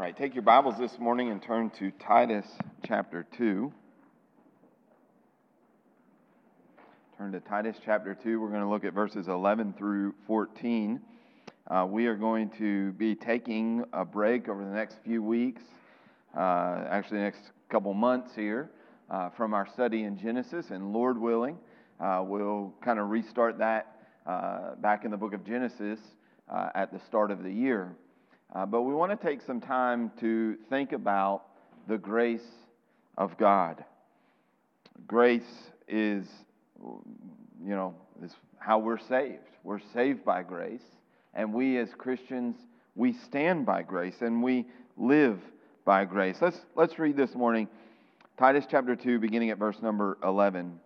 right, take your Bibles this morning and turn to Titus chapter 2. Turn to Titus chapter 2. We're going to look at verses 11 through 14. We are going to be taking a break over the next few weeks, actually the next couple months here, from our study in Genesis, and Lord willing, we'll kind of restart that back in the book of Genesis at the start of the year. But we want to take some time to think about the grace of God. Grace is, is how we're saved. We're saved by grace, and we as Christians, we stand by grace, and we live by grace. Let's read this morning, Titus chapter 2, beginning at verse number 11.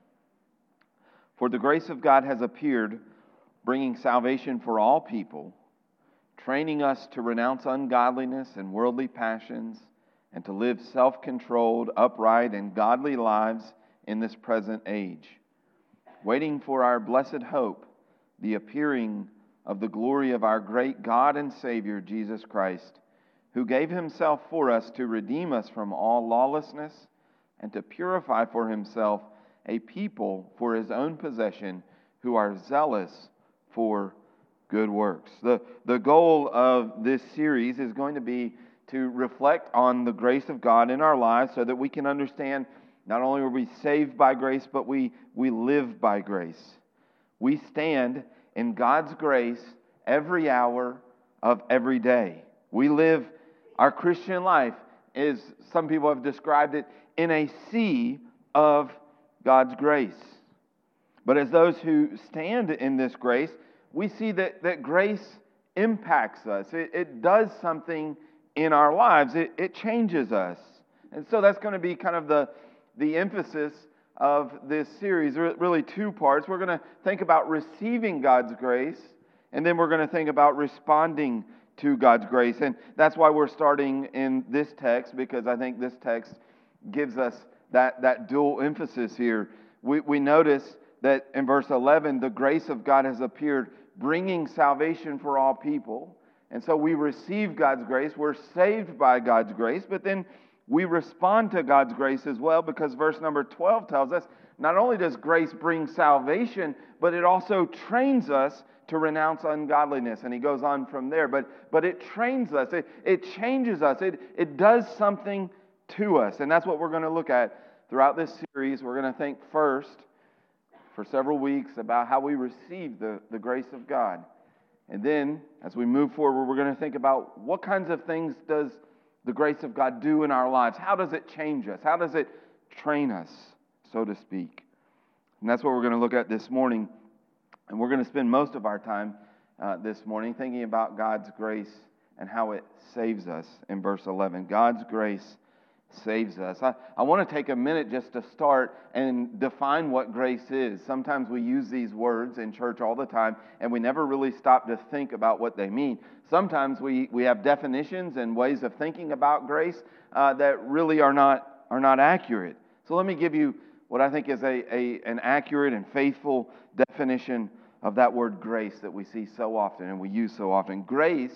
For the grace of God has appeared, bringing salvation for all people, training us to renounce ungodliness and worldly passions, and to live self-controlled, upright, and godly lives in this present age, waiting for our blessed hope, the appearing of the glory of our great God and Savior, Jesus Christ, who gave Himself for us to redeem us from all lawlessness and to purify for Himself a people for His own possession who are zealous for good works. The goal of this series is going to be to reflect on the grace of God in our lives so that we can understand not only are we saved by grace, but we live by grace. We stand in God's grace every hour of every day. We live our Christian life, as some people have described it, in a sea of God's grace. But as those who stand in this grace, we see that grace impacts us. It does something in our lives. It changes us. And so that's going to be kind of the emphasis of this series. Really two parts. We're going to think about receiving God's grace, and then we're going to think about responding to God's grace. And that's why we're starting in this text, because I think this text gives us that dual emphasis here. We notice that in verse 11, the grace of God has appeared, bringing salvation for all people. And so we receive God's grace. We're saved by God's grace. But then we respond to God's grace as well, because verse number 12 tells us not only does grace bring salvation, but it also trains us to renounce ungodliness. And he goes on from there. But it trains us. It changes us. It does something to us. And that's what we're going to look at throughout this series. We're going to think first, for several weeks, about how we receive the grace of God. And then, as we move forward, we're going to think about what kinds of things does the grace of God do in our lives? How does it change us? How does it train us, so to speak? And that's what we're going to look at this morning. And we're going to spend most of our time this morning thinking about God's grace and how it saves us in verse 11. God's grace saves us. I want to take a minute just to start and define what grace is. Sometimes we use these words in church all the time, and we never really stop to think about what they mean. Sometimes we have definitions and ways of thinking about grace that really are not accurate. So let me give you what I think is an accurate and faithful definition of that word grace that we see so often and we use so often. Grace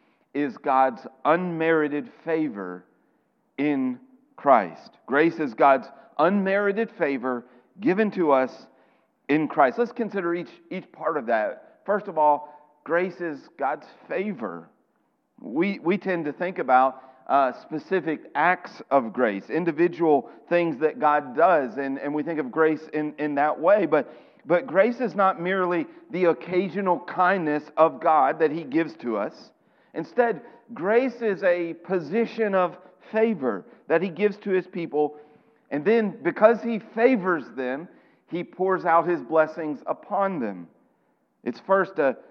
is God's unmerited favor in Christ. Grace is God's unmerited favor given to us in Christ. Let's consider each part of that. First of all, grace is God's favor. We tend to think about specific acts of grace, individual things that God does, and we think of grace in that way. But grace is not merely the occasional kindness of God that He gives to us. Instead, grace is a position of favor that He gives to His people, and then because He favors them, He pours out His blessings upon them. It's first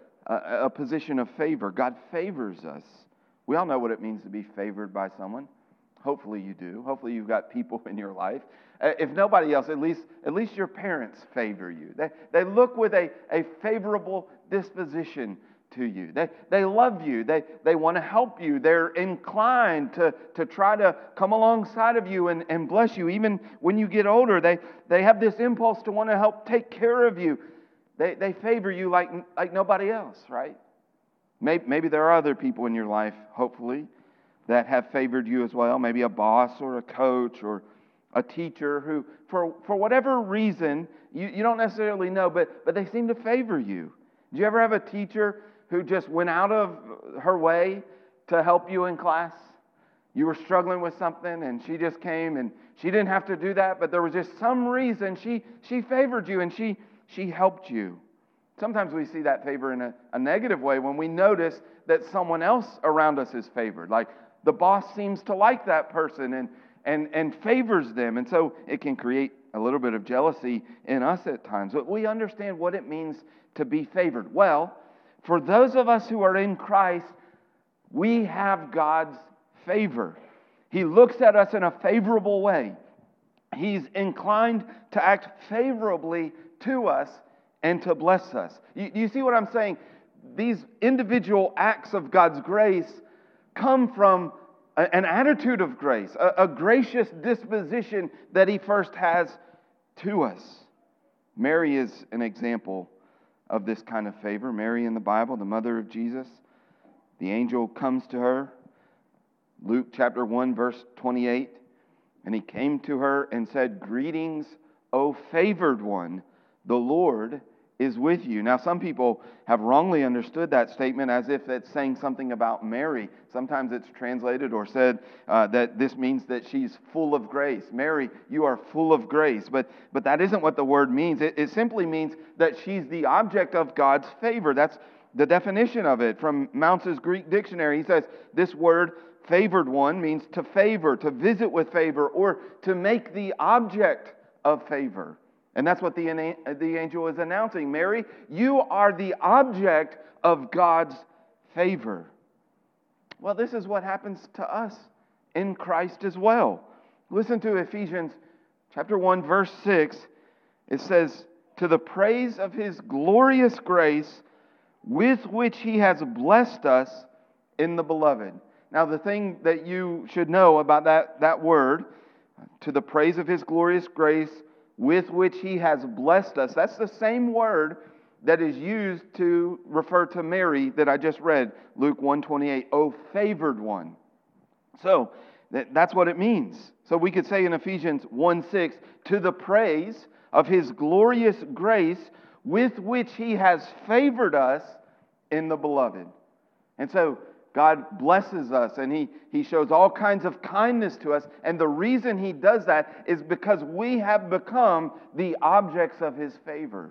a position of favor. God favors us. We all know what it means to be favored by someone. Hopefully you do. Hopefully you've got people in your life. If nobody else, at least your parents favor you. They look with a favorable disposition to you. They love you. They want to help you. They're inclined to try to come alongside of you and bless you. Even when you get older, they have this impulse to want to help take care of you. They favor you like nobody else, right? Maybe there are other people in your life, hopefully, that have favored you as well. Maybe a boss or a coach or a teacher who, for whatever reason, you don't necessarily know, but they seem to favor you. Did you ever have a teacher who just went out of her way to help you in class? You were struggling with something and she just came, and she didn't have to do that, but there was just some reason she favored you and she helped you. Sometimes we see that favor in a negative way when we notice that someone else around us is favored. Like the boss seems to like that person and favors them. And so it can create a little bit of jealousy in us at times. But we understand what it means to be favored. Well, for those of us who are in Christ, we have God's favor. He looks at us in a favorable way. He's inclined to act favorably to us and to bless us. You see what I'm saying? These individual acts of God's grace come from an attitude of grace, a gracious disposition that He first has to us. Mary is an example of this kind of favor. Mary in the Bible, the mother of Jesus. The angel comes to her. Luke chapter 1, verse 28. And he came to her and said, "Greetings, O favored one, the Lord is with you." Now, some people have wrongly understood that statement as if it's saying something about Mary. Sometimes it's translated or said that this means that she's full of grace. Mary, you are full of grace. But that isn't what the word means. It simply means that she's the object of God's favor. That's the definition of it from Mounce's Greek dictionary. He says this word, favored one, means to favor, to visit with favor, or to make the object of favor. And that's what the angel is announcing. Mary, you are the object of God's favor. Well, this is what happens to us in Christ as well. Listen to Ephesians chapter 1, verse 6. It says, "To the praise of His glorious grace, with which He has blessed us in the Beloved." Now, the thing that you should know about that word, to the praise of His glorious grace, with which He has blessed us, that's the same word that is used to refer to Mary that I just read, Luke 1:28, "O favored one." So, that's what it means. So we could say in Ephesians 1:6, "To the praise of His glorious grace, with which He has favored us in the Beloved." And so, God blesses us and He shows all kinds of kindness to us. And the reason He does that is because we have become the objects of His favor.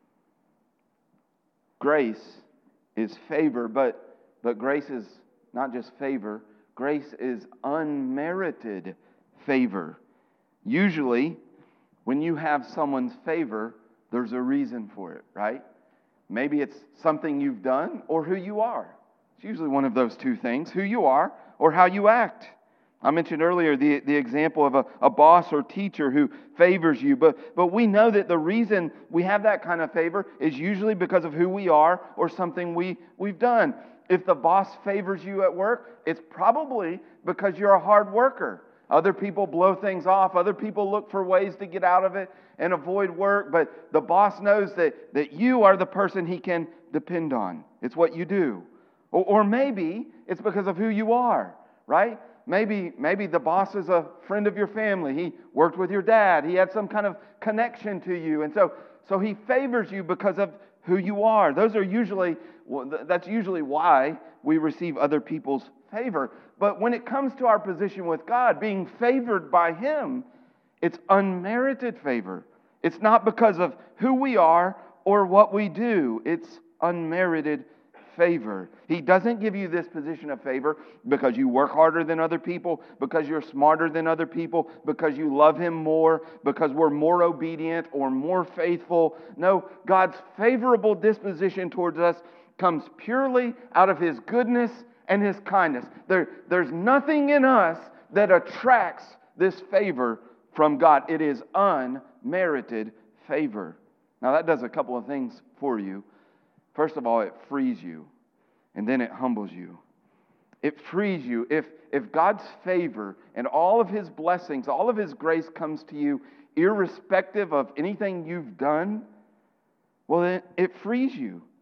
Grace is favor, but grace is not just favor. Grace is unmerited favor. Usually, when you have someone's favor, there's a reason for it, right? Maybe it's something you've done or who you are. It's usually one of those two things, who you are or how you act. I mentioned earlier the example of a boss or teacher who favors you, but we know that the reason we have that kind of favor is usually because of who we are or something we've done. If the boss favors you at work, it's probably because you're a hard worker. Other people blow things off. Other people look for ways to get out of it and avoid work, but the boss knows that you are the person he can depend on. It's what you do. Or maybe it's because of who you are, right? Maybe the boss is a friend of your family. He worked with your dad. He had some kind of connection to you. And so he favors you because of who you are. That's usually why we receive other people's favor. But when it comes to our position with God, being favored by Him, it's unmerited favor. It's not because of who we are or what we do. It's unmerited favor. He doesn't give you this position of favor because you work harder than other people, because you're smarter than other people, because you love Him more, because we're more obedient or more faithful. No, God's favorable disposition towards us comes purely out of His goodness and His kindness. There's nothing in us that attracts this favor from God. It is unmerited favor. Now that does a couple of things for you. First of all, it frees you, and then it humbles you. It frees you. If God's favor and all of His blessings, all of His grace comes to you irrespective of anything you've done, well, then it frees you.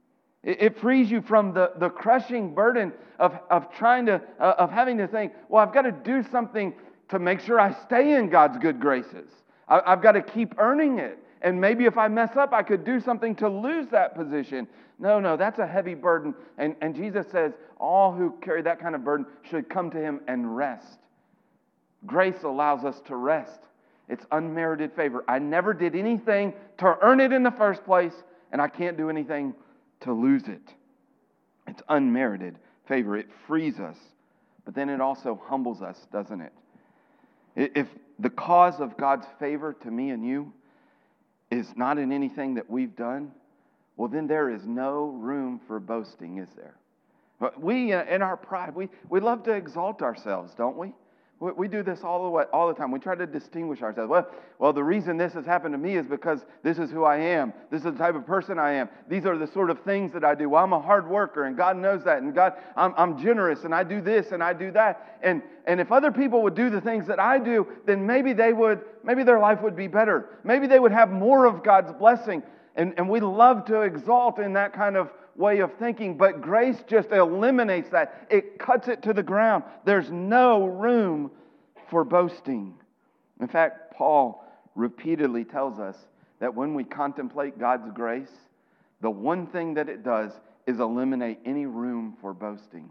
It frees you from the crushing burden of trying to, of having to think, well, I've got to do something to make sure I stay in God's good graces. I've got to keep earning it. And maybe if I mess up, I could do something to lose that position. No, that's a heavy burden. And Jesus says all who carry that kind of burden should come to Him and rest. Grace allows us to rest. It's unmerited favor. I never did anything to earn it in the first place, and I can't do anything to lose it. It's unmerited favor. It frees us, but then it also humbles us, doesn't it? If the cause of God's favor to me and you is not in anything that we've done, well, then there is no room for boasting, is there? But we, in our pride, we love to exalt ourselves, don't we? We do this all the time. We try to distinguish ourselves. Well, the reason this has happened to me is because this is who I am. This is the type of person I am. These are the sort of things that I do. Well, I'm a hard worker, and God knows that. And God, I'm generous, and I do this, and I do that. And if other people would do the things that I do, then maybe their life would be better. Maybe they would have more of God's blessing. And we love to exalt in that kind of way of thinking, but grace just eliminates that. It cuts it to the ground. There's no room for boasting. In fact, Paul repeatedly tells us that when we contemplate God's grace, the one thing that it does is eliminate any room for boasting.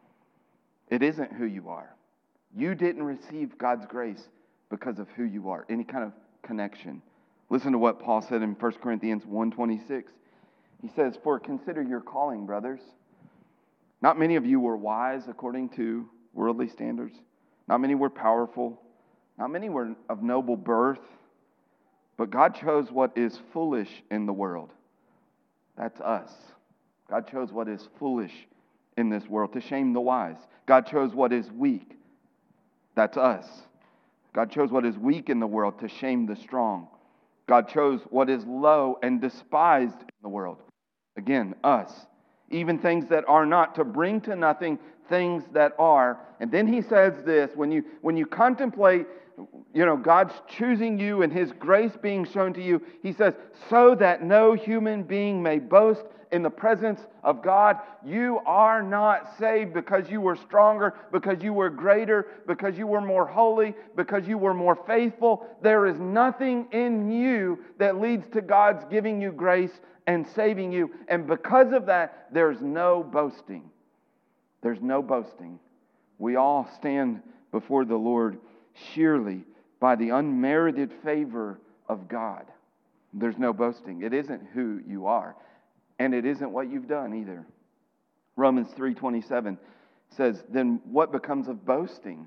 It isn't who you are. You didn't receive God's grace because of who you are, any kind of connection. Listen to what Paul said in 1 Corinthians 1:26. He says, "For consider your calling, brothers. Not many of you were wise according to worldly standards. Not many were powerful. Not many were of noble birth. But God chose what is foolish in the world." That's us. God chose what is foolish in this world to shame the wise. God chose what is weak. That's us. God chose what is weak in the world to shame the strong. God chose what is low and despised in the world. Again, us. Even things that are not, to bring to nothing things that are. And then he says this, when you contemplate, God's choosing you and His grace being shown to you, he says, so that no human being may boast in the presence of God. You are not saved because you were stronger, because you were greater, because you were more holy, because you were more faithful. There is nothing in you that leads to God's giving you grace and saving you. And because of that, there's no boasting. There's no boasting. We all stand before the Lord sheerly by the unmerited favor of God. There's no boasting. It isn't who you are. And it isn't what you've done either. Romans 3:27 says, then what becomes of boasting?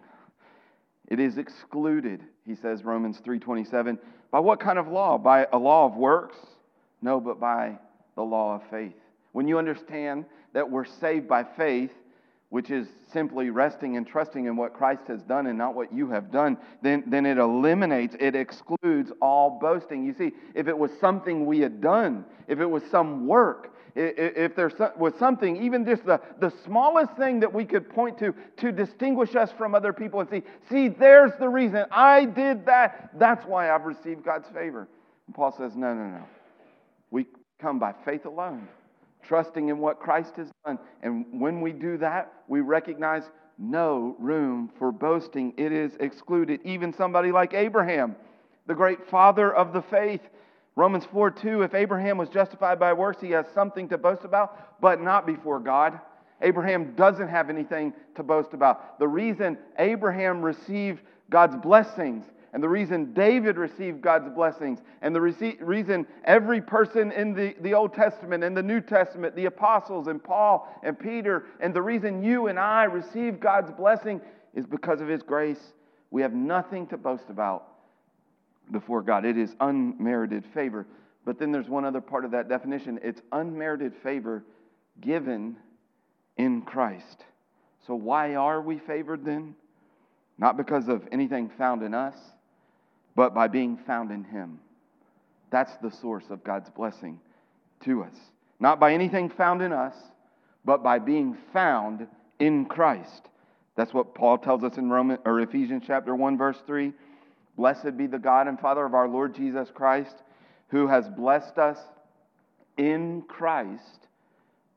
It is excluded, he says, Romans 3:27. By what kind of law? By a law of works? No, but by the law of faith. When you understand that we're saved by faith, which is simply resting and trusting in what Christ has done and not what you have done, then it eliminates, it excludes all boasting. You see, if it was something we had done, if it was some work, if there was something, even just the smallest thing that we could point to distinguish us from other people and see, there's the reason I did that. That's why I've received God's favor. And Paul says, no. We come by faith alone, trusting in what Christ has done. And when we do that, we recognize no room for boasting. It is excluded. Even somebody like Abraham, the great father of the faith. Romans 4:2, if Abraham was justified by works, he has something to boast about, but not before God. Abraham doesn't have anything to boast about. The reason Abraham received God's blessings, and the reason David received God's blessings, and the reason every person in the Old Testament and the New Testament, the apostles and Paul and Peter, and the reason you and I receive God's blessing is because of His grace. We have nothing to boast about before God. It is unmerited favor. But then there's one other part of that definition. It's unmerited favor given in Christ. So why are we favored then? Not because of anything found in us, but by being found in Him. That's the source of God's blessing to us. Not by anything found in us, but by being found in Christ. That's what Paul tells us in Ephesians chapter 1, verse 3. Blessed be the God and Father of our Lord Jesus Christ, who has blessed us in Christ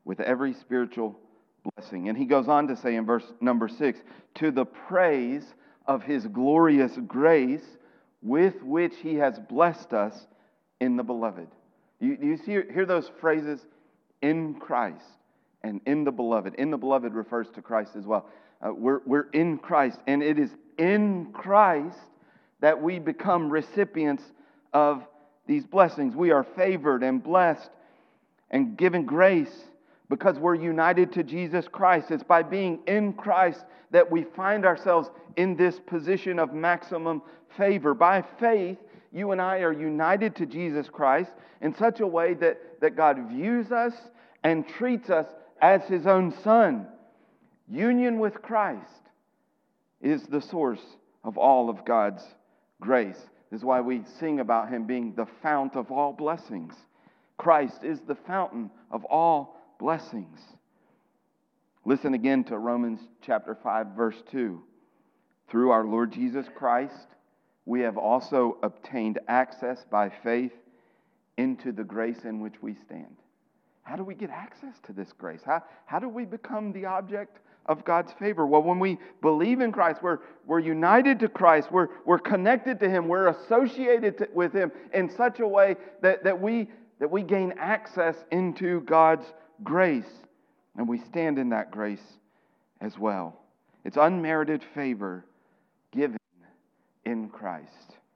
with every spiritual blessing. And he goes on to say in verse number 6, to the praise of his glorious grace with which he has blessed us in the beloved. You hear those phrases? In Christ and in the beloved. In the beloved refers to Christ as well. We're in Christ, and it is in Christ that we become recipients of these blessings. We are favored and blessed and given grace because we're united to Jesus Christ. It's by being in Christ that we find ourselves in this position of maximum favor. By faith, you and I are united to Jesus Christ in such a way that God views us and treats us as His own Son. Union with Christ is the source of all of God's grace. This is why we sing about Him being the fount of all blessings. Christ is the fountain of all blessings. Listen again to Romans chapter 5, verse 2. Through our Lord Jesus Christ, we have also obtained access by faith into the grace in which we stand. How do we get access to this grace? How do we become the object of God's favor? Well, when we believe in Christ, we're united to Christ, we're connected to Him, we're associated with Him in such a way that we gain access into God's grace, and we stand in that grace as well. It's unmerited favor given in Christ.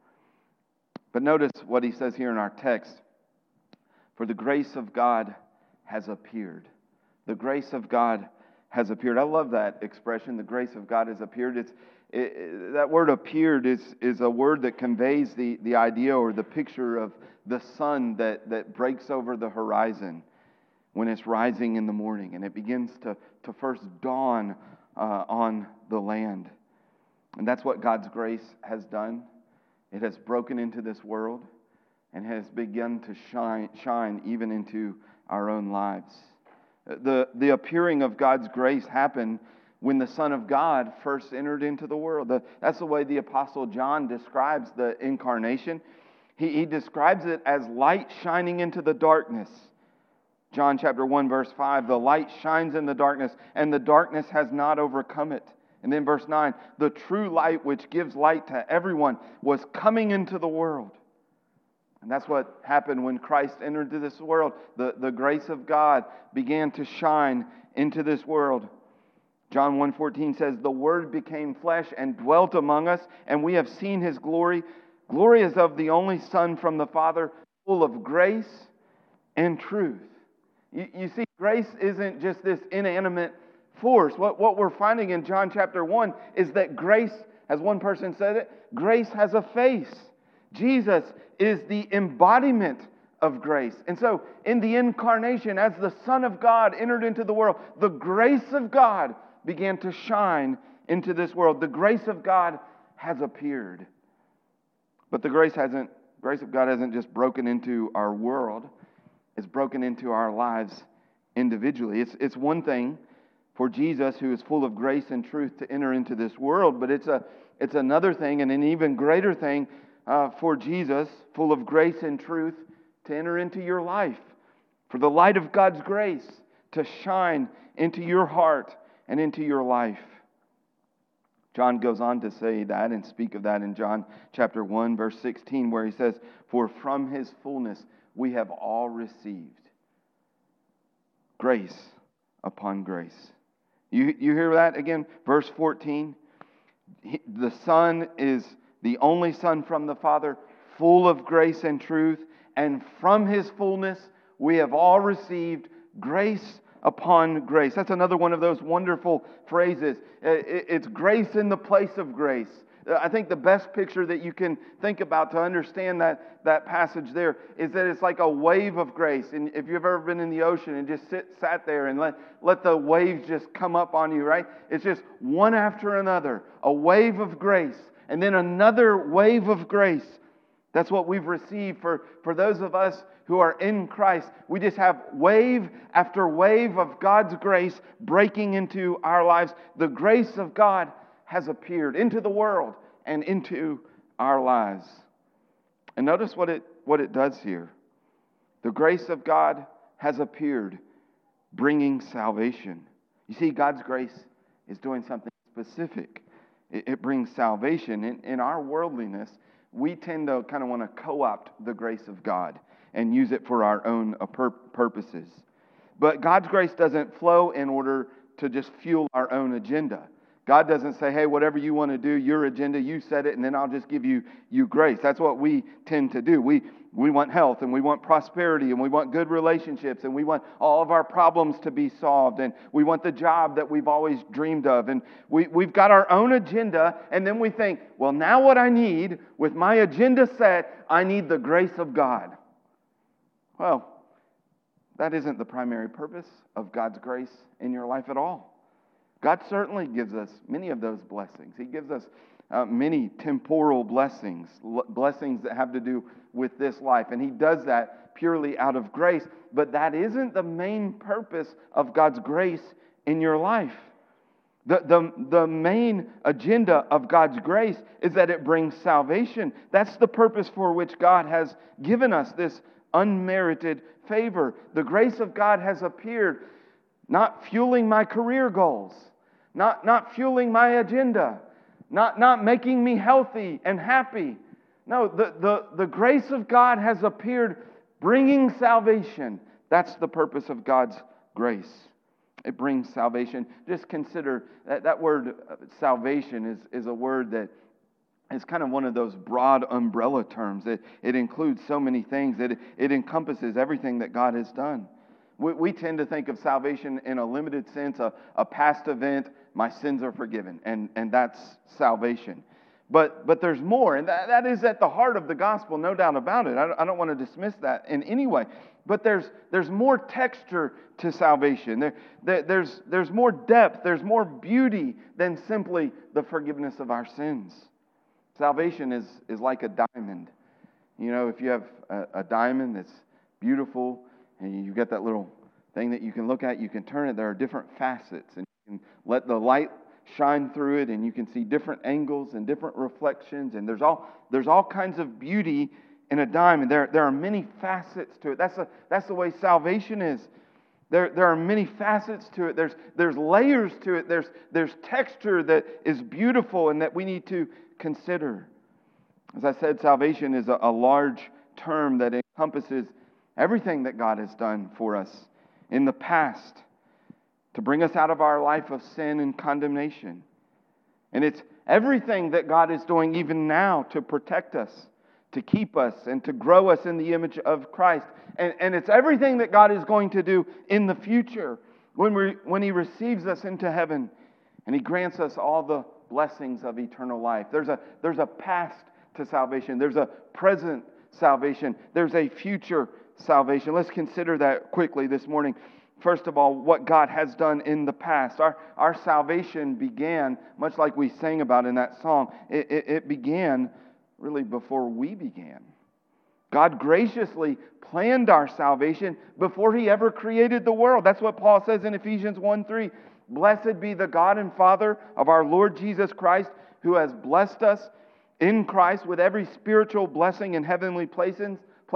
But notice what he says here in our text. For the grace of God has appeared. The grace of God has appeared. I love that expression, the grace of God has appeared. That word appeared is a word that conveys the idea or the picture of the sun that breaks over the horizon when it's rising in the morning, and it begins to first dawn on the land. And that's what God's grace has done. It has broken into this world and has begun to shine even into our own lives. The appearing of God's grace happened when the Son of God first entered into the world. That's the way the Apostle John describes the incarnation. He describes it as light shining into the darkness. John chapter 1, verse 5, the light shines in the darkness, and the darkness has not overcome it. And then verse 9, the true light which gives light to everyone was coming into the world. And that's what happened when Christ entered into this world. The grace of God began to shine into this world. John 1:14 says, the Word became flesh and dwelt among us, and we have seen His glory. Glory is of the only Son from the Father, full of grace and truth. You see, grace isn't just this inanimate force. What we're finding in John chapter 1 is that grace, as one person said it, grace has a face. Jesus is the embodiment of grace. And so, in the incarnation, as the Son of God entered into the world, the grace of God began to shine into this world. The grace of God has appeared. But the grace of God hasn't just broken into our world. It's broken into our lives individually. It's one thing for Jesus, who is full of grace and truth, to enter into this world, but it's another thing, and an even greater thing, for Jesus, full of grace and truth, to enter into your life. For the light of God's grace to shine into your heart and into your life. John goes on to say that and speak of that in John chapter 1, verse 16, where he says, for from His fullness we have all received grace upon grace. You hear that again? Verse 14. The Son is the only Son from the Father, full of grace and truth, and from His fullness we have all received grace upon grace. That's another one of those wonderful phrases. It's grace in the place of grace. I think the best picture that you can think about to understand that passage there is that it's like a wave of grace. And if you've ever been in the ocean and just sat there and let the waves just come up on you, right? It's just one after another, a wave of grace, and then another wave of grace. That's what we've received for those of us who are in Christ. We just have wave after wave of God's grace breaking into our lives. The grace of God has appeared into the world and into our lives. And notice what it does here. The grace of God has appeared. bringing salvation. You see, God's grace is doing something specific. It brings salvation. In our worldliness, we tend to kind of want to co-opt the grace of God and use it for our own purposes. But God's grace doesn't flow in order to just fuel our own agenda. God doesn't say, hey, whatever you want to do, your agenda, you set it, and then I'll just give you grace. That's what we tend to do. We want health, and we want prosperity, and we want good relationships, and we want all of our problems to be solved, and we want the job that we've always dreamed of. And we've got our own agenda, and then we think, well, now what I need, with my agenda set, I need the grace of God. Well, that isn't the primary purpose of God's grace in your life at all. God certainly gives us many of those blessings. He gives us many temporal blessings, blessings that have to do with this life. And He does that purely out of grace. But that isn't the main purpose of God's grace in your life. The main agenda of God's grace is that it brings salvation. That's the purpose for which God has given us this unmerited favor. The grace of God has appeared, not fueling my career goals, not fueling my agenda, not making me healthy and happy. No, the grace of God has appeared bringing salvation. That's the purpose of God's grace. It brings salvation. Just consider that word salvation is a word that is kind of one of those broad umbrella terms. It includes so many things. It encompasses everything that God has done. We tend to think of salvation in a limited sense, a past event, my sins are forgiven, and that's salvation. But there's more, and that is at the heart of the gospel, no doubt about it. I don't want to dismiss that in any way. But there's more texture to salvation. There's more depth, there's more beauty than simply the forgiveness of our sins. Salvation is like a diamond. You know, if you have a diamond that's beautiful, and you've got that little thing that you can look at, you can turn it. There are different facets, and you can let the light shine through it, and you can see different angles and different reflections, and there's all kinds of beauty in a diamond. There are many facets to it. That's the way salvation is. There are many facets to it. There's layers to it. There's texture that is beautiful and that we need to consider. As I said, salvation is a large term that encompasses everything that God has done for us in the past to bring us out of our life of sin and condemnation. And it's everything that God is doing even now to protect us, to keep us, and to grow us in the image of Christ. And it's everything that God is going to do in the future when He receives us into heaven and He grants us all the blessings of eternal life. There's a past to salvation. There's a present salvation. There's a future salvation. Let's consider that quickly this morning. First of all, what God has done in the past. Our salvation began, much like we sang about in that song, it began really before we began. God graciously planned our salvation before He ever created the world. That's what Paul says in Ephesians 1:3. Blessed be the God and Father of our Lord Jesus Christ, who has blessed us in Christ with every spiritual blessing in heavenly places,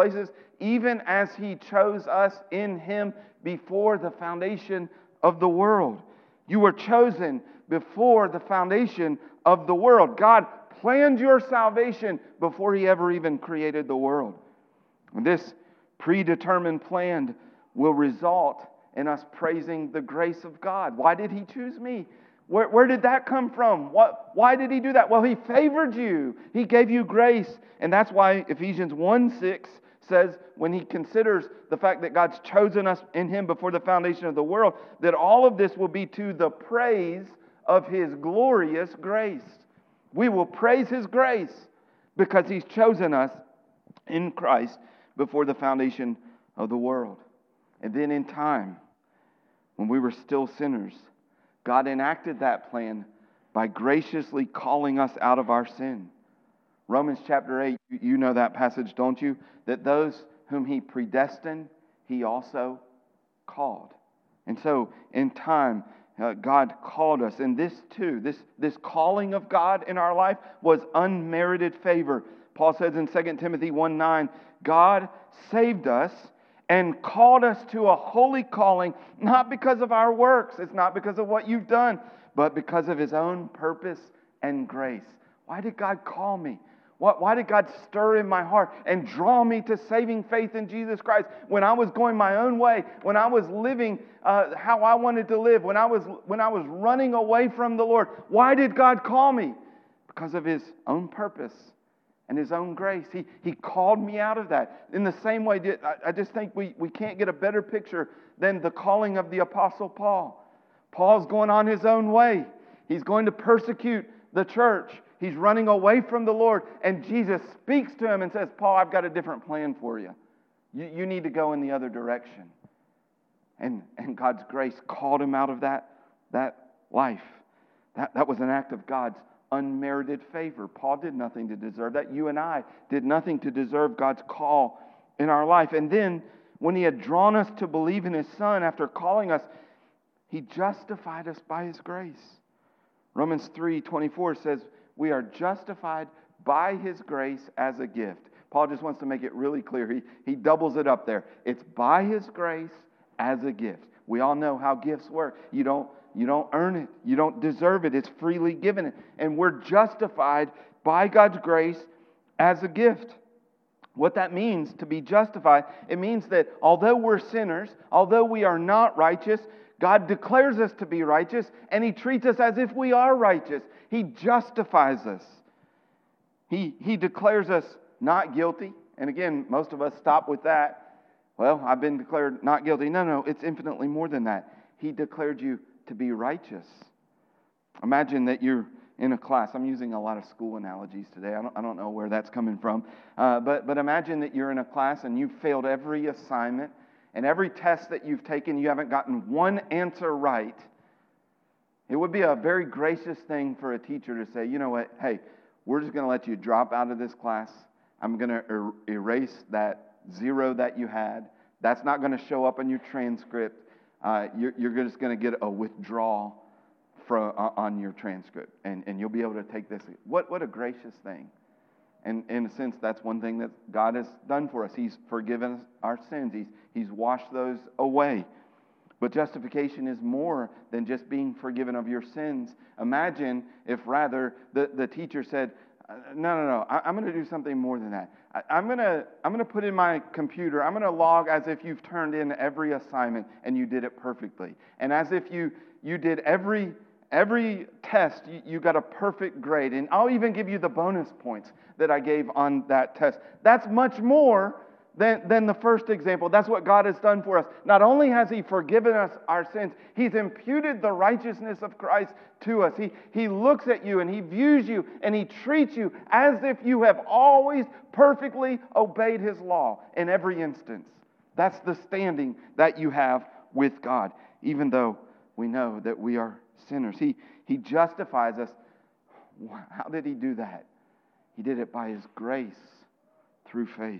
even as He chose us in Him before the foundation of the world. You were chosen before the foundation of the world. God planned your salvation before He ever even created the world. And this predetermined plan will result in us praising the grace of God. Why did He choose me? Where did that come from? Why did He do that? Well, He favored you. He gave you grace. And that's why Ephesians 1:6 says, when he considers the fact that God's chosen us in Him before the foundation of the world, that all of this will be to the praise of His glorious grace. We will praise His grace because He's chosen us in Christ before the foundation of the world. And then in time, when we were still sinners, God enacted that plan by graciously calling us out of our sin. Romans chapter 8, you know that passage, don't you? That those whom He predestined, He also called. And so in time, God called us. And this too, this calling of God in our life was unmerited favor. Paul says in 2 Timothy 1:9, God saved us and called us to a holy calling, not because of our works. It's not because of what you've done, but because of His own purpose and grace. Why did God call me? Why did God stir in my heart and draw me to saving faith in Jesus Christ when I was going my own way, when I was living how I wanted to live, when I was running away from the Lord? Why did God call me? Because of His own purpose and His own grace. He called me out of that. In the same way, I just think we can't get a better picture than the calling of the Apostle Paul. Paul's going on his own way. He's going to persecute the church. He's running away from the Lord. And Jesus speaks to him and says, Paul, I've got a different plan for you. You need to go in the other direction. And God's grace called him out of that life. That was an act of God's unmerited favor. Paul did nothing to deserve that. You and I did nothing to deserve God's call in our life. And then when He had drawn us to believe in His Son after calling us, He justified us by His grace. Romans 3:24 says, we are justified by His grace as a gift. Paul just wants to make it really clear. He doubles it up there. It's by His grace as a gift. We all know how gifts work. You don't earn it. You don't deserve it. It's freely given. And we're justified by God's grace as a gift. What that means to be justified, it means that although we're sinners, although we are not righteous, God declares us to be righteous, and He treats us as if we are righteous. He justifies us. He declares us not guilty. And again, most of us stop with that. Well, I've been declared not guilty. No, it's infinitely more than that. He declared you to be righteous. Imagine that you're in a class. I'm using a lot of school analogies today. I don't know where that's coming from. But imagine that you're in a class and you've failed every assignment. And every test that you've taken, you haven't gotten one answer right. It would be a very gracious thing for a teacher to say, you know what, hey, we're just going to let you drop out of this class. I'm going to erase that 0 that you had. That's not going to show up on your transcript. You're just going to get a withdrawal on your transcript, and you'll be able to take this. What a gracious thing. And in a sense, that's one thing that God has done for us. He's forgiven us our sins. He's washed those away. But justification is more than just being forgiven of your sins. Imagine if rather the teacher said, no, I'm going to do something more than that. I'm going to put in my computer, I'm going to log as if you've turned in every assignment and you did it perfectly. And as if you did every test, you got a perfect grade. And I'll even give you the bonus points that I gave on that test. That's much more than the first example. That's what God has done for us. Not only has He forgiven us our sins, He's imputed the righteousness of Christ to us. He looks at you and He views you and He treats you as if you have always perfectly obeyed His law in every instance. That's the standing that you have with God, even though we know that we are sinners. He justifies us. How did He do that? He did it by His grace through faith.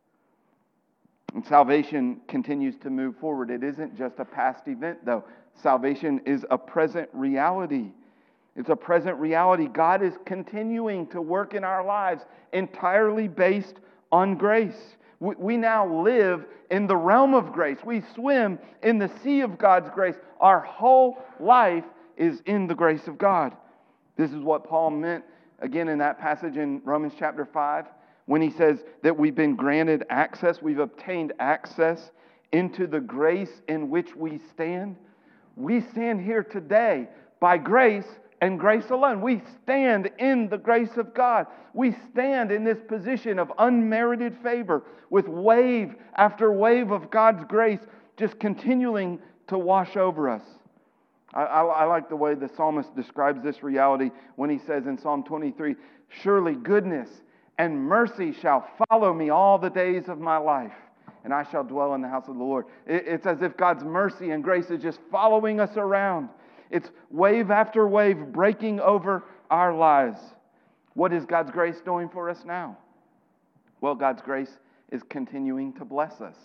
And salvation continues to move forward. It isn't just a past event, though. Salvation is a present reality. It's a present reality. God is continuing to work in our lives entirely based on grace. We now live in the realm of grace. We swim in the sea of God's grace. Our whole life is in the grace of God. This is what Paul meant, again, in that passage in Romans chapter 5, when he says that we've been granted access, we've obtained access into the grace in which we stand. We stand here today by grace and grace alone. We stand in the grace of God. We stand in this position of unmerited favor with wave after wave of God's grace just continuing to wash over us. I like the way the psalmist describes this reality when he says in Psalm 23, surely goodness and mercy shall follow me all the days of my life, and I shall dwell in the house of the Lord. It's as if God's mercy and grace is just following us around. It's wave after wave breaking over our lives. What is God's grace doing for us now? Well, God's grace is continuing to bless us.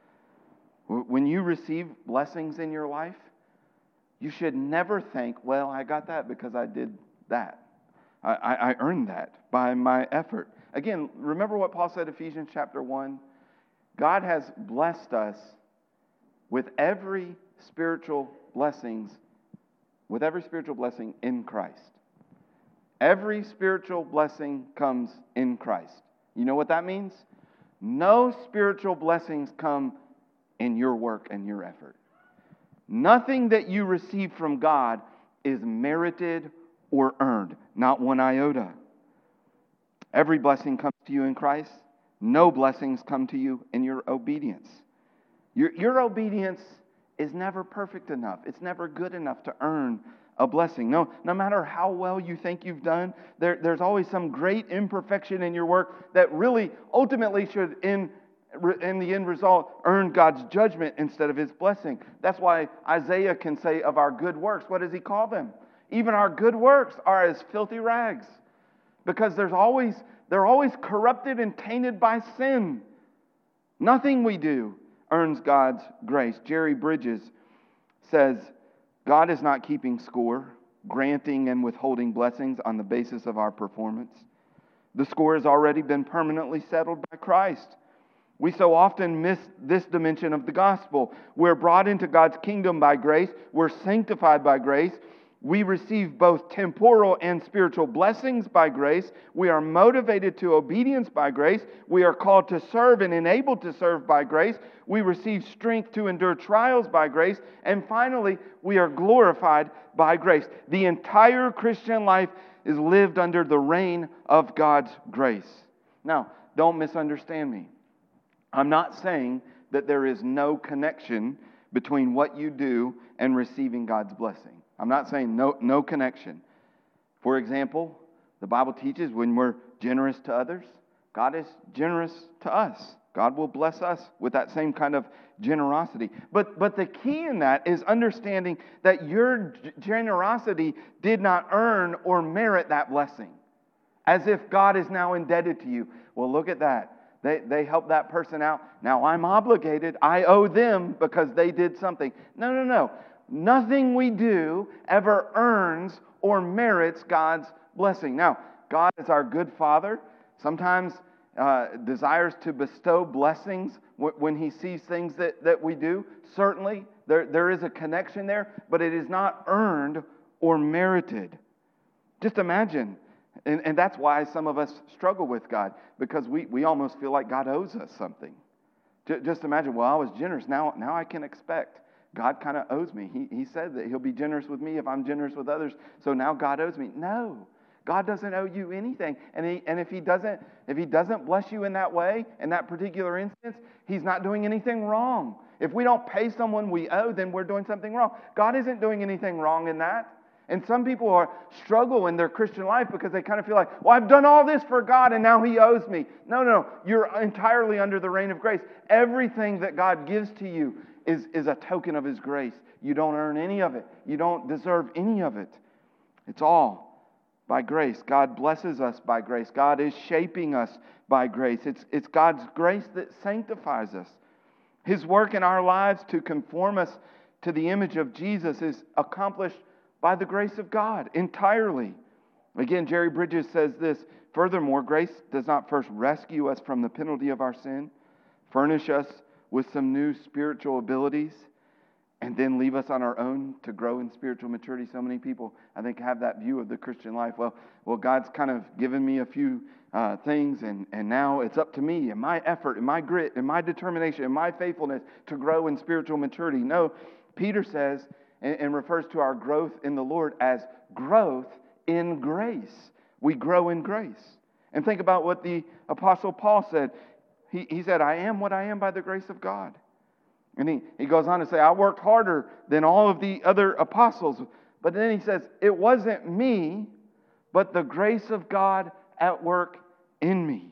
When you receive blessings in your life, you should never think, well, I got that because I did that. I earned that by my effort. Again, remember what Paul said in Ephesians chapter 1? God has blessed us with every spiritual blessing in Christ. Every spiritual blessing comes in Christ. You know what that means? No spiritual blessings come in your work and your effort. Nothing that you receive from God is merited or earned, not one iota. Every blessing comes to you in Christ. No blessings come to you in your obedience. Your obedience is never perfect enough. It's never good enough to earn a blessing. No matter how well you think you've done, there's always some great imperfection in your work that really ultimately should, in the end result, earn God's judgment instead of His blessing. That's why Isaiah can say of our good works, what does he call them? Even our good works are as filthy rags, because they're always corrupted and tainted by sin. Nothing we do earns God's grace. Jerry Bridges says, God is not keeping score, granting and withholding blessings on the basis of our performance. The score has already been permanently settled by Christ. We so often miss this dimension of the gospel. We're brought into God's kingdom by grace. We're sanctified by grace. We receive both temporal and spiritual blessings by grace. We are motivated to obedience by grace. We are called to serve and enabled to serve by grace. We receive strength to endure trials by grace. And finally, we are glorified by grace. The entire Christian life is lived under the reign of God's grace. Now, don't misunderstand me. I'm not saying that there is no connection between what you do and receiving God's blessing. I'm not saying no connection. For example, the Bible teaches when we're generous to others, God is generous to us. God will bless us with that same kind of generosity. But the key in that is understanding that your generosity did not earn or merit that blessing. As if God is now indebted to you. Well, look at that. They helped that person out. Now I'm obligated. I owe them because they did something. No. Nothing we do ever earns or merits God's blessing. Now, God is our good Father. Sometimes desires to bestow blessings when He sees things that we do. Certainly, there is a connection there, but it is not earned or merited. Just imagine. And that's why some of us struggle with God, because we almost feel like God owes us something. Just imagine, well, I was generous. Now I can expect. God kind of owes me. He said that He'll be generous with me if I'm generous with others. So now God owes me. No, God doesn't owe you anything. And if He doesn't bless you in that way, in that particular instance, He's not doing anything wrong. If we don't pay someone we owe, then we're doing something wrong. God isn't doing anything wrong in that. And some people struggle in their Christian life because they kind of feel like, well, I've done all this for God and now He owes me. No. You're entirely under the reign of grace. Everything that God gives to you is a token of His grace. You don't earn any of it. You don't deserve any of it. It's all by grace. God blesses us by grace. God is shaping us by grace. It's God's grace that sanctifies us. His work in our lives to conform us to the image of Jesus is accomplished by the grace of God entirely. Again, Jerry Bridges says this, furthermore, grace does not first rescue us from the penalty of our sin, furnish us with some new spiritual abilities, and then leave us on our own to grow in spiritual maturity. So many people, I think, have that view of the Christian life. Well, God's kind of given me a few things, and now it's up to me and my effort and my grit and my determination and my faithfulness to grow in spiritual maturity. No, Peter says and refers to our growth in the Lord as growth in grace. We grow in grace. And think about what the Apostle Paul said. He said, I am what I am by the grace of God. And he goes on to say, I worked harder than all of the other apostles. But then he says, it wasn't me, but the grace of God at work in me.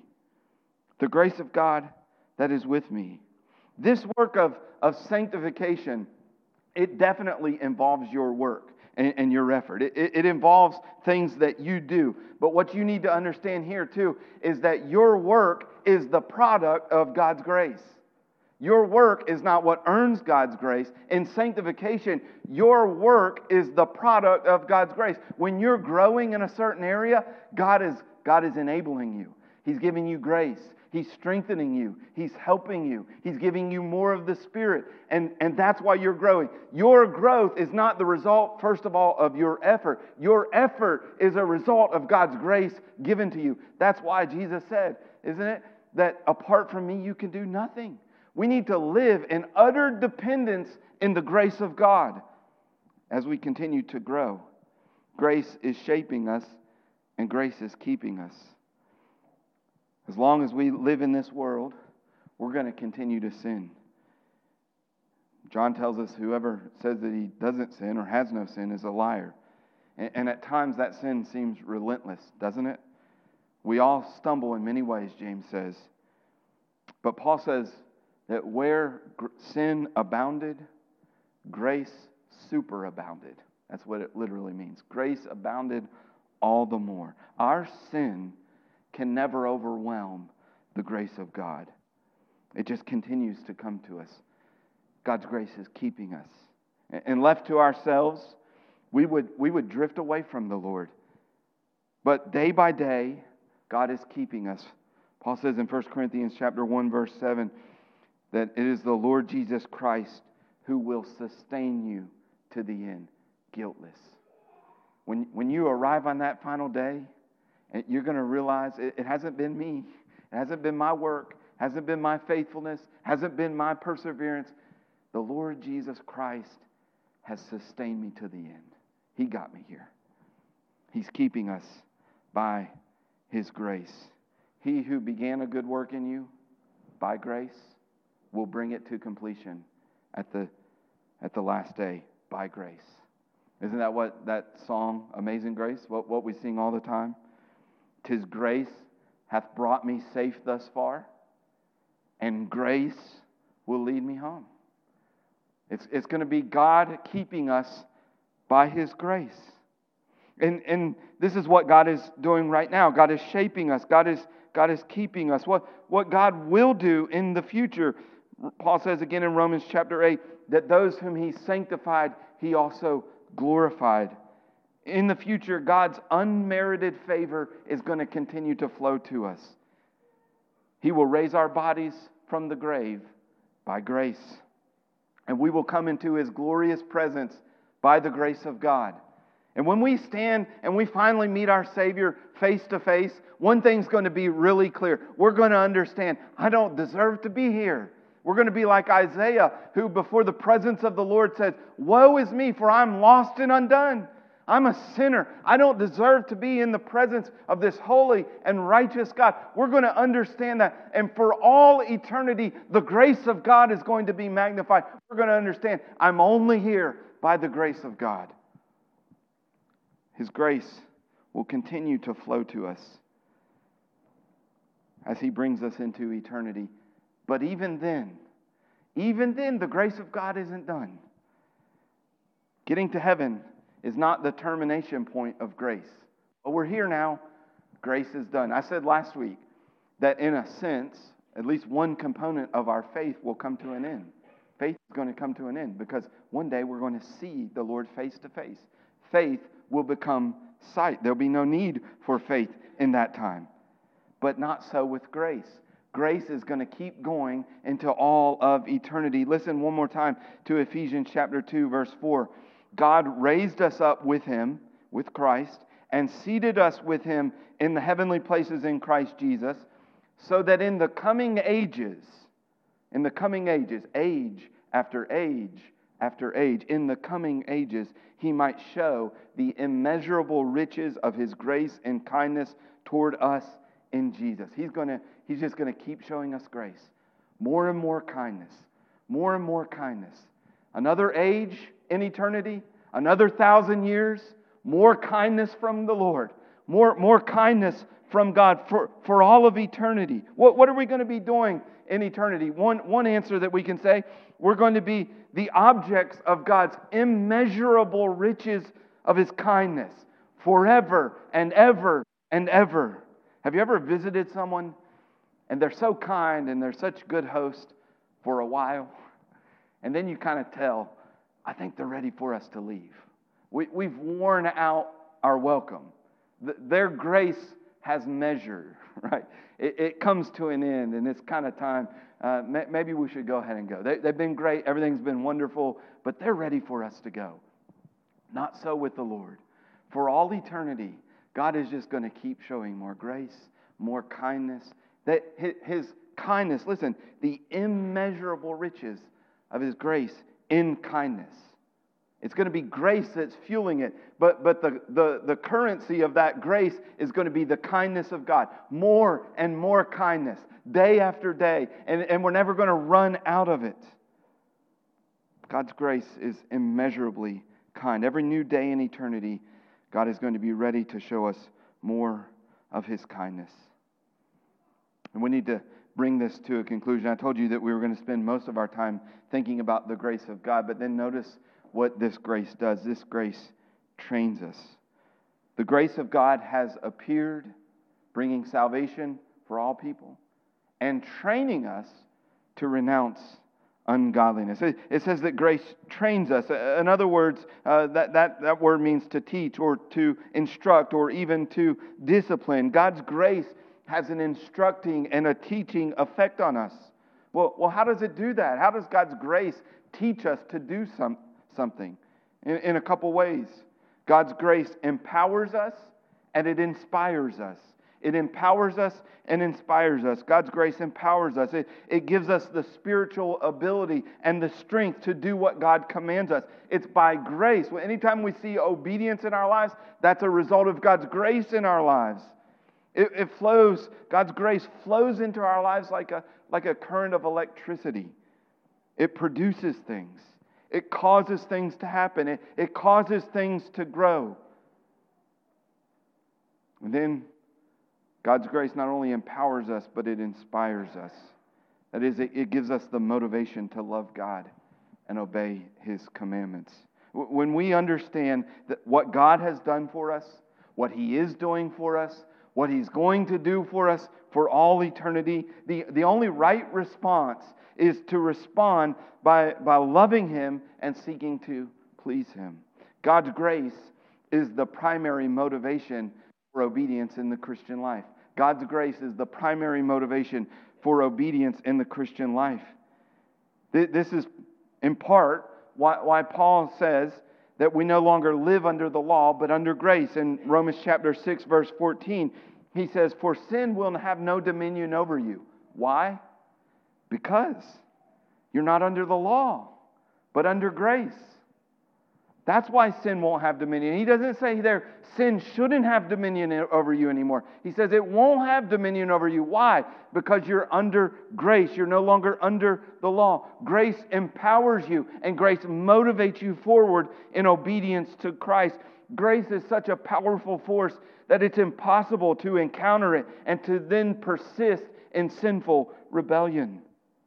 The grace of God that is with me. This work of sanctification, it definitely involves your work and your effort. It involves things that you do. But what you need to understand here too is that your work is the product of God's grace. Your work is not what earns God's grace. In sanctification, your work is the product of God's grace. When you're growing in a certain area, God is enabling you. He's giving you grace. He's strengthening you. He's helping you. He's giving you more of the Spirit. And that's why you're growing. Your growth is not the result, first of all, of your effort. Your effort is a result of God's grace given to you. That's why Jesus said, isn't it, that apart from me you can do nothing. We need to live in utter dependence in the grace of God as we continue to grow. Grace is shaping us, and grace is keeping us. As long as we live in this world, we're going to continue to sin. John tells us whoever says that he doesn't sin or has no sin is a liar. And at times that sin seems relentless, doesn't it? We all stumble in many ways, James says. But Paul says that where sin abounded, grace superabounded. That's what it literally means. Grace abounded all the more. Our sin can never overwhelm the grace of God. It just continues to come to us. God's grace is keeping us. And left to ourselves, we would drift away from the Lord. But day by day, God is keeping us. Paul says in 1 Corinthians chapter 1, verse 7, that it is the Lord Jesus Christ who will sustain you to the end, guiltless. When you arrive on that final day, you're going to realize it hasn't been me. It hasn't been my work. Hasn't been my faithfulness. Hasn't been my perseverance. The Lord Jesus Christ has sustained me to the end. He got me here. He's keeping us by His grace. He who began a good work in you, by grace, will bring it to completion at the last day, by grace. Isn't that what that song, Amazing Grace, what we sing all the time? 'Tis grace hath brought me safe thus far, and grace will lead me home. It's going to be God keeping us by His grace. And this is what God is doing right now. God is shaping us. God is keeping us. What God will do in the future, Paul says again in Romans chapter 8, that those whom He sanctified, He also glorified. In the future, God's unmerited favor is going to continue to flow to us. He will raise our bodies from the grave by grace. And we will come into His glorious presence by the grace of God. And when we stand and we finally meet our Savior face to face, one thing's going to be really clear. We're going to understand, I don't deserve to be here. We're going to be like Isaiah, who before the presence of the Lord says, woe is me, for I'm lost and undone. I'm a sinner. I don't deserve to be in the presence of this holy and righteous God. We're going to understand that. And for all eternity, the grace of God is going to be magnified. We're going to understand, I'm only here by the grace of God. His grace will continue to flow to us as He brings us into eternity. But even then, the grace of God isn't done. Getting to heaven is not the termination point of grace. But we're here now. Grace is done. I said last week that in a sense, at least one component of our faith will come to an end. Faith is going to come to an end because one day we're going to see the Lord face to face. Faith will become sight. There'll be no need for faith in that time. But not so with grace. Grace is going to keep going into all of eternity. Listen one more time to Ephesians chapter 2, verse 4. God raised us up with Him, with Christ, and seated us with Him in the heavenly places in Christ Jesus, so that in the coming ages, age after age after age, in the coming ages, He might show the immeasurable riches of His grace and kindness toward us in Jesus. He's just going to keep showing us grace. More and more kindness. More and more kindness. Another age in eternity, another 1,000 years, more kindness from the Lord. More kindness from God for all of eternity. What are we going to be doing in eternity? One answer that we can say, we're going to be the objects of God's immeasurable riches of His kindness forever and ever and ever. Have you ever visited someone and they're so kind and they're such good hosts for a while, and then you kind of tell, I think they're ready for us to leave. We've worn out our welcome. Their grace has measure, right? It comes to an end, and it's kind of time. Maybe we should go ahead and go. They've been great. Everything's been wonderful, but they're ready for us to go. Not so with the Lord. For all eternity, God is just going to keep showing more grace, more kindness. That His kindness, listen, the immeasurable riches of His grace in kindness. It's going to be grace that's fueling it. But the currency of that grace is going to be the kindness of God. More and more kindness, day after day. And we're never going to run out of it. God's grace is immeasurably kind. Every new day in eternity, God is going to be ready to show us more of His kindness. And we need to bring this to a conclusion. I told you that we were going to spend most of our time thinking about the grace of God, but then notice what this grace does. This grace trains us. The grace of God has appeared, bringing salvation for all people, and training us to renounce ungodliness. It says that grace trains us. In other words, that word means to teach or to instruct or even to discipline. God's grace has an instructing and a teaching effect on us. Well, how does it do that? How does God's grace teach us to do something? In a couple ways. God's grace empowers us and it inspires us. It empowers us and inspires us. God's grace empowers us. It gives us the spiritual ability and the strength to do what God commands us. It's by grace. Anytime we see obedience in our lives, that's a result of God's grace in our lives. It flows. God's grace flows into our lives like a current of electricity. It produces things. It causes things to happen. It causes things to grow. And then God's grace not only empowers us, but it inspires us. That is, it gives us the motivation to love God and obey His commandments. When we understand that what God has done for us, what He is doing for us, what He's going to do for us for all eternity, the only right response is to respond by loving Him and seeking to please Him. God's grace is the primary motivation for obedience in the Christian life. God's grace is the primary motivation for obedience in the Christian life. This is in part why Paul says that we no longer live under the law but under grace. In Romans chapter 6 verse 14, he says, "For sin will have no dominion over you." Why? Because you're not under the law, but under grace. That's why sin won't have dominion. He doesn't say there sin shouldn't have dominion over you anymore. He says it won't have dominion over you. Why? Because you're under grace. You're no longer under the law. Grace empowers you, and grace motivates you forward in obedience to Christ. Grace is such a powerful force that it's impossible to encounter it and to then persist in sinful rebellion.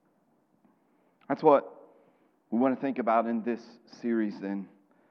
That's what we want to think about in this series then.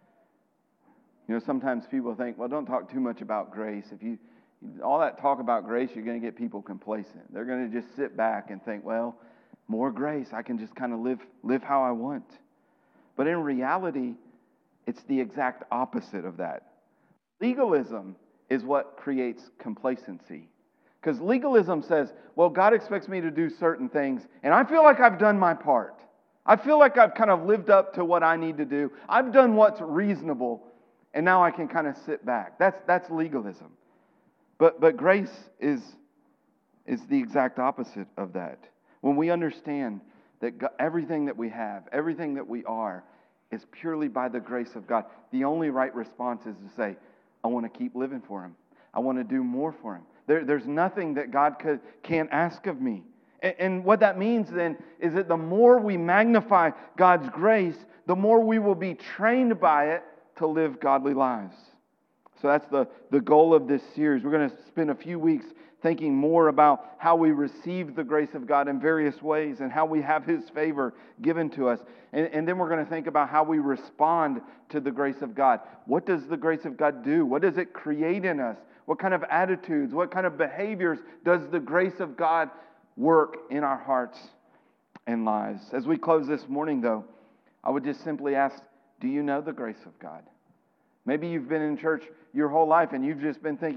You know, sometimes people think, well, don't talk too much about grace. All that talk about grace, you're going to get people complacent. They're going to just sit back and think, well, more grace, I can just kind of live how I want. But in reality, it's the exact opposite of that. Legalism is what creates complacency. Because legalism says, well, God expects me to do certain things, and I feel like I've done my part. I feel like I've kind of lived up to what I need to do. I've done what's reasonable, and now I can kind of sit back. That's legalism. But grace is the exact opposite of that. When we understand that everything that we have, everything that we are, is purely by the grace of God, the only right response is to say, I want to keep living for Him. I want to do more for Him. There's nothing that God can't ask of me. And what that means then is that the more we magnify God's grace, the more we will be trained by it to live godly lives. So that's the goal of this series. We're going to spend a few weeks thinking more about how we receive the grace of God in various ways and how we have His favor given to us. And then we're going to think about how we respond to the grace of God. What does the grace of God do? What does it create in us? What kind of attitudes, what kind of behaviors does the grace of God work in our hearts and lives? As we close this morning, though, I would just simply ask, do you know the grace of God? Maybe you've been in church your whole life and you've just been thinking,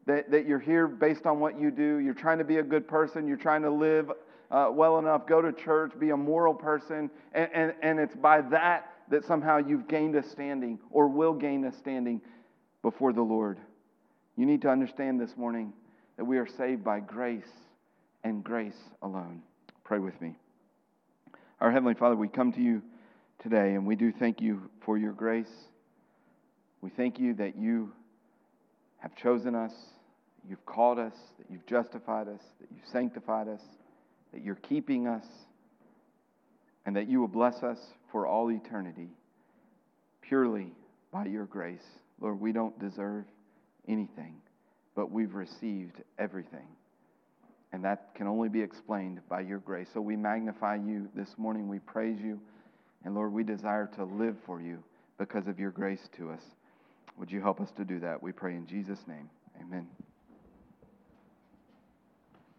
that you're here based on what you do. You're trying to be a good person. You're trying to live well enough, go to church, be a moral person. And it's by that somehow you've gained a standing or will gain a standing before the Lord. You need to understand this morning that we are saved by grace and grace alone. Pray with me. Our Heavenly Father, we come to you today and we do thank you for your grace. We thank you that you have chosen us, that you've called us, that you've justified us, that you've sanctified us, that you're keeping us, and that you will bless us for all eternity purely by your grace. Lord, we don't deserve anything, but we've received everything. And that can only be explained by your grace. So we magnify you this morning. We praise you. And Lord, we desire to live for you because of your grace to us. Would you help us to do that? We pray in Jesus' name. Amen.